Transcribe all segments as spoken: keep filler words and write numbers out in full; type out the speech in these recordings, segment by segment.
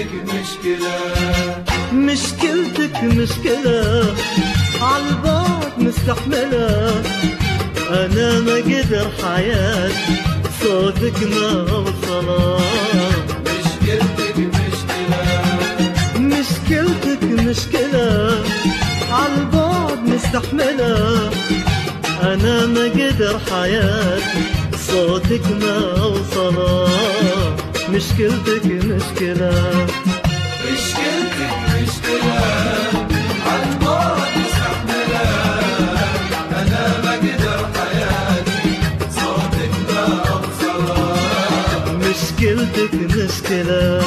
مشكلة مشكلتك مشكلة عالبعد مستحملة، أنا ما قدر حياتي صوتك ما أوصله. مشكلتك مشكلة مشكلتك مشكلة عالبعد مستحملة، أنا ما قدر حياتي صوتك ما أوصله. مشكلتك مشكلة مشكلتك مشكلة عالبعد مستحملة، أنا ما قدر حياتي صوتك ما أوصله. مشكلتك مشكلة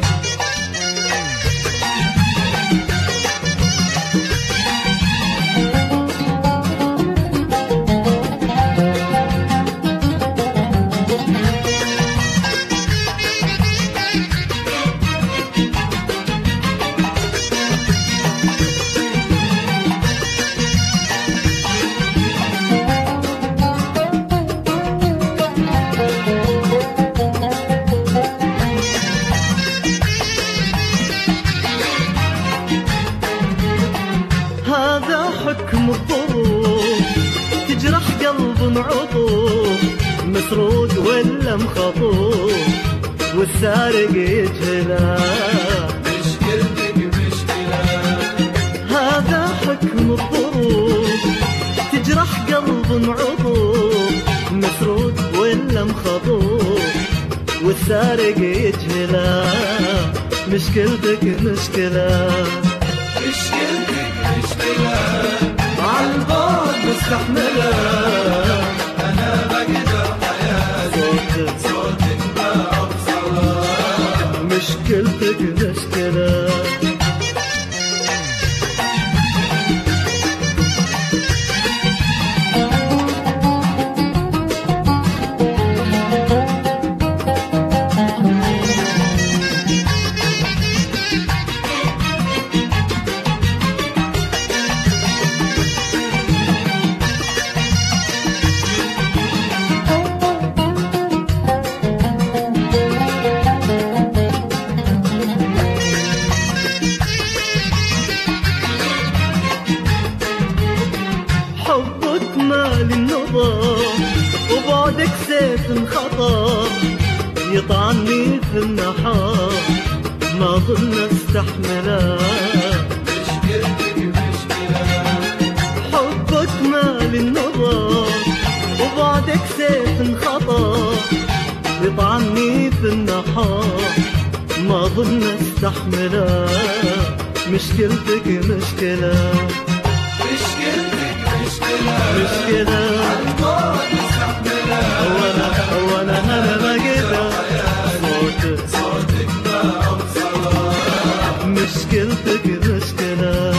حكم الظروف تجرح قلب عطوف، مسرود ولا مخطوف والسارق يجهله. مشكلتك مشكلة هذا حكم الظروف تجرح قلب عطوف، مسرود ولا مخطوف والسارق يجهله. مشكلتك مشكلة مشكلتك مشكلة عالبعد مستحملة، أنا ما قدر حياتي صوتك ما أوصله. مشكلتك مشكلة حبك مال النظر وبعدك سيف انخطر، يطعني في النحار ما ظن استحمله. مشكلتك مشكلة حبك مال النظر وبعدك سيف انخطر، يطعني في النحار ما ظن استحمله. مشكلتك مشكلة مشكلتك مشكلة مشكلة عالبعد مستحملة، وانا وانا انا ما قدر صوتك صوتك ما أوصله. مشكلتك مشكلة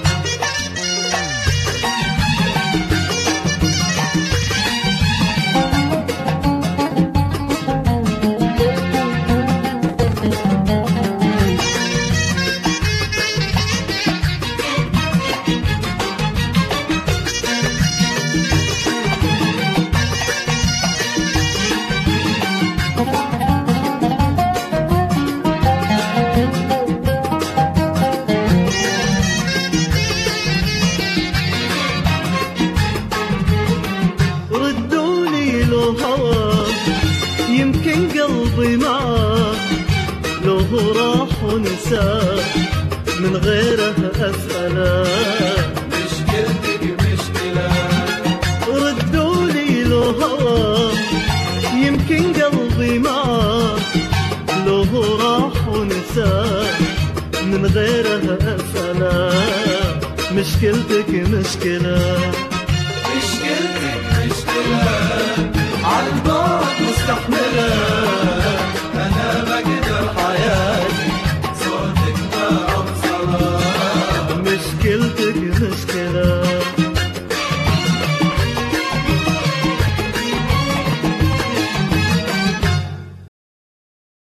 يمكن قلبي معاه لو هو راح ونساه من غيره أسأله. مشكلتك مشكلة ردولي لو هواه يمكن قلبي معاه لو هو راح ونساه من غيره أسأله. مشكلتك مشكلة